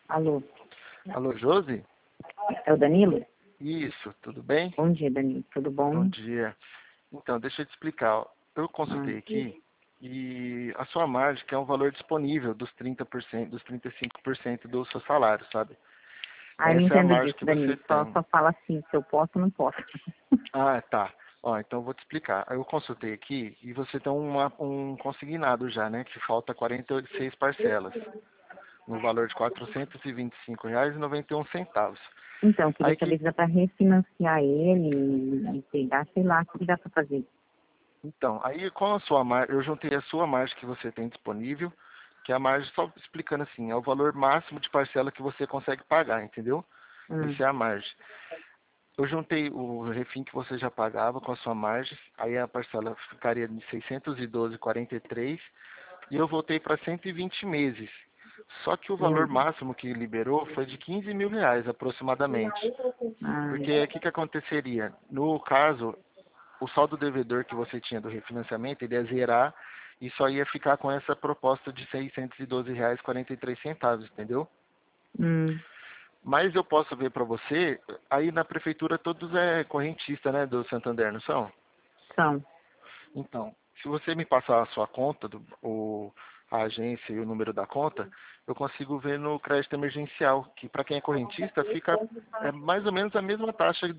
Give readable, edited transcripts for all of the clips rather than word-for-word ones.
Alô, Alô, Josi? é o Danilo? Isso, tudo bem? Bom dia, Danilo. Tudo Bom bom? dia. Então, deixa eu te explicar. Ó. Eu Ah, consultei aqui e a sua margem que é um valor disponível dos 30%, dos 35% do seu salário, sabe? eu não Essa é a entendo margem disso, que você Danilo. Só, tem. só fala assim, se eu posso ou não posso. Ah, tá. Ó, então eu vou te explicar. Eu consultei aqui e você tem um consignado já, né? Que falta 46 parcelas, no valor de R$ 425,91. Então, eu queria Aí saber que se dá para refinanciar ele e pegar, sei lá, o que dá para fazer. Então, aí com a sua margem, eu juntei a sua margem que você tem disponível, que é a margem, só explicando assim, é o valor máximo de parcela que você consegue pagar, entendeu? Hum, Essa é a margem. Eu juntei o refim que você já pagava com a sua margem, aí a parcela ficaria de 612,43 e eu voltei para 120 meses. Só que o valor hum. máximo que liberou foi de R$ 15.000 aproximadamente. Ah, Porque o que aconteceria? No caso, o saldo devedor que você tinha do refinanciamento, ele ia zerar e só ia ficar com essa proposta de R$ 612,43, entendeu? hum, Mas eu posso ver para você, aí na prefeitura todos é correntista, né, do Santander, não são? são. Então, se você me passar a sua conta, a agência e o número da conta, eu consigo ver no crédito emergencial, que para quem é correntista fica mais ou menos a mesma taxa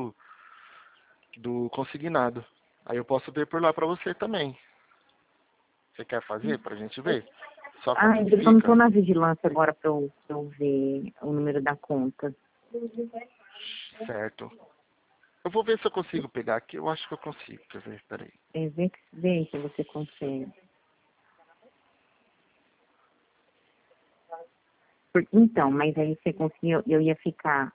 do consignado. Aí eu posso ver por lá para você também. Você quer fazer pra gente ver? Só Ah, quanto que eu não estou fica? na vigilância agora para eu ver o número da conta. Certo. Eu vou ver se eu consigo pegar aqui. Eu acho que eu consigo. Quer ver? Peraí. Vê se você consegue. Então, mas aí você conseguiu, eu ia ficar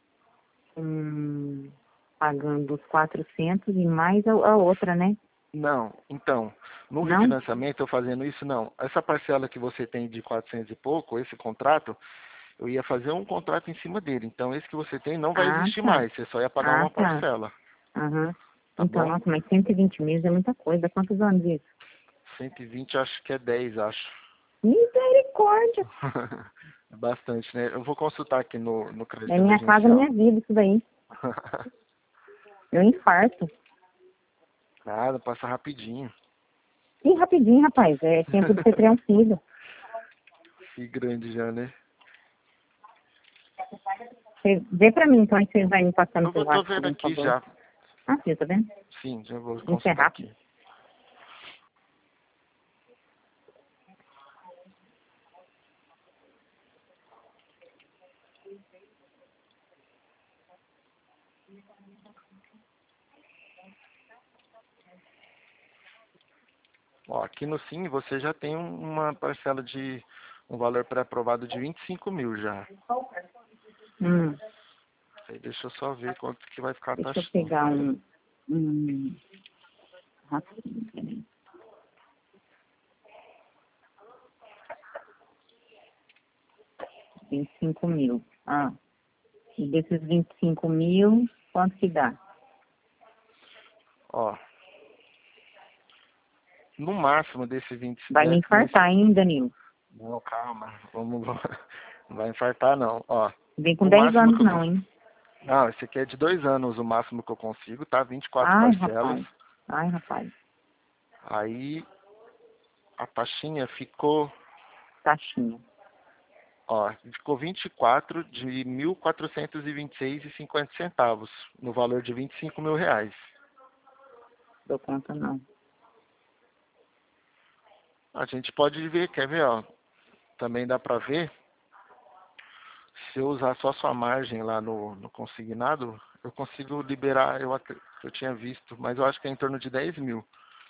pagando os 400 e mais a outra, né? Não, então, no Não? refinanciamento eu fazendo isso, não. Essa parcela que você tem de 400 e pouco, esse contrato, eu ia fazer um contrato em cima dele. Então, esse que você tem não vai Ah, existir tá. mais. Você só ia pagar Ah, uma tá. parcela. Aham. Tá Então, bom? nossa, mas 120 meses é muita coisa. Quantos anos isso? 120, acho que é 10, acho. Misericórdia. É bastante, né? Eu vou consultar aqui no É crédito minha casa, emergencial. minha vida, isso daí. Eu infarto. Nada, passa rapidinho. E rapidinho, rapaz. É tempo de você criar um filho. Que grande já, né? Você vê pra mim, então, aí você vai me passando pelo Tô WhatsApp, vendo por aqui favor. já. Ah, sim, tá vendo? Sim, já vou Isso é consultar rápido. aqui. Ó, aqui no Sim você já tem uma parcela de um valor pré-aprovado de 25 mil já. Hum, Aí deixa eu só ver quanto que vai ficar a deixa eu taxinha. pegar um rapidinho, peraí. 25 mil. Ah, e desses 25 mil, quanto que dá? Ó, no máximo desse 20, Vai me infartar, hein, Danilo? Não, calma, vamos, não vai infartar não. Ó, Vem com no 10 máximo anos que eu não, consigo. hein? Não, esse aqui é de 2 anos, o máximo que eu consigo, tá? 24 Ai, parcelas. rapaz. Ai, rapaz. Aí a taxinha ficou, Taxinha. ó, ficou 24 de 1.426,50 no valor de 25 mil reais. Dou conta, não. A gente pode ver, quer ver, ó, também dá pra ver, se eu usar só sua margem lá no consignado, eu consigo liberar, eu tinha visto, mas eu acho que é em torno de 10 mil.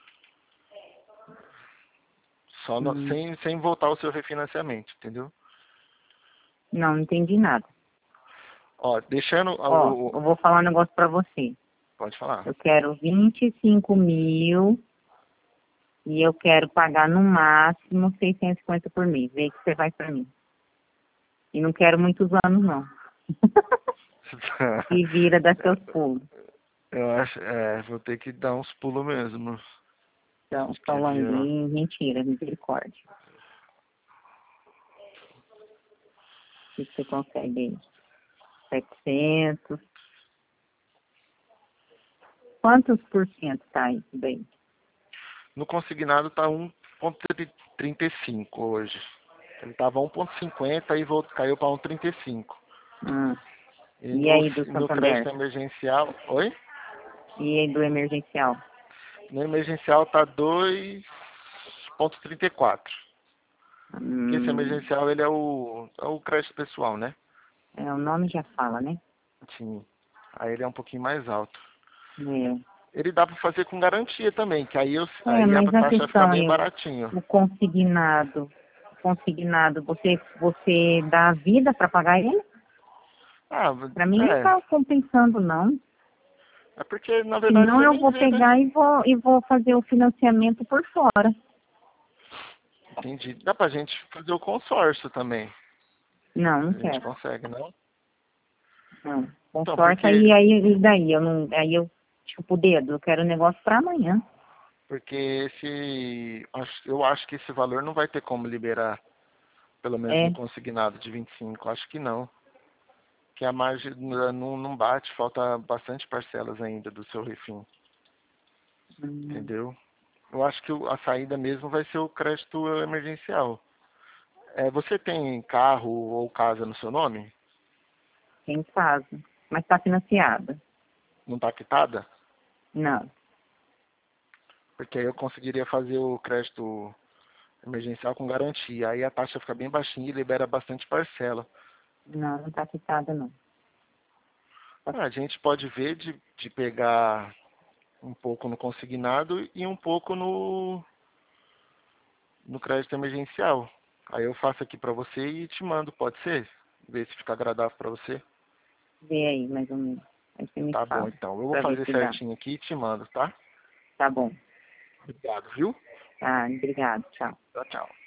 Só Hum. sem voltar ao seu refinanciamento, entendeu? Não, não entendi nada. Ó, deixando Ó, eu vou falar um negócio pra você. pode falar. Eu quero 25 mil e eu quero pagar no máximo 650 por mês. Vê que você vai pra mim. E não quero muitos anos, não. Se vira, dá seus pulos. Eu acho, vou ter que dar uns pulos mesmo. Então, Quer ver, ó. Paulanguinho, mentira, misericórdia. O que você consegue aí? 700. Quantos por cento tá isso daí? No consignado tá 1,35 hoje. Ele tava 1,50 e caiu para 1,35. Hum. E E aí do no crédito Santander? emergencial, oi? E aí do emergencial? No emergencial tá 2,34. Porque esse Hum. emergencial ele é o crédito pessoal, né? É, o nome já fala, né? Sim. Aí ele é um pouquinho mais alto. É. Ele dá para fazer com garantia também, que É, aí a mas a taxa fica questão bem é baratinho. o consignado. Consignado, você dá a vida para pagar ele? Ah, Para mim não está compensando, não. é porque na verdade Senão você eu nem vou vê, né? pegar e vou fazer o financiamento por fora. Entendi. Dá pra gente fazer o consórcio também. Não, não A gente quero. consegue, não? Não. Então, Consórcio, aí, porque, aí e daí? Eu não, aí eu chupo o dedo, eu quero o negócio para amanhã. porque eu acho que esse valor não vai ter como liberar, pelo menos É. no consignado de 25. Acho que não. Que a margem não bate, falta bastante parcelas ainda do seu refim. Hum, Entendeu? Eu acho que a saída mesmo vai ser o crédito emergencial. Você tem carro ou casa no seu nome? tem casa. Mas está financiada. Não está quitada? Não. Porque aí eu conseguiria fazer o crédito emergencial com garantia. Aí a taxa fica bem baixinha e libera bastante parcela. Não, não está quitada, não. A gente pode ver de pegar um pouco no consignado e um pouco no crédito emergencial. Aí eu faço aqui para você e te mando, pode ser? Ver se fica agradável para você. Vê aí, mais ou menos. Aí você me Tá bom, fala, então. Eu vou para ver fazer se dá. certinho aqui e te mando, tá? Tá bom. Obrigado, viu? Tá, obrigado. Tchau. Tchau, tchau.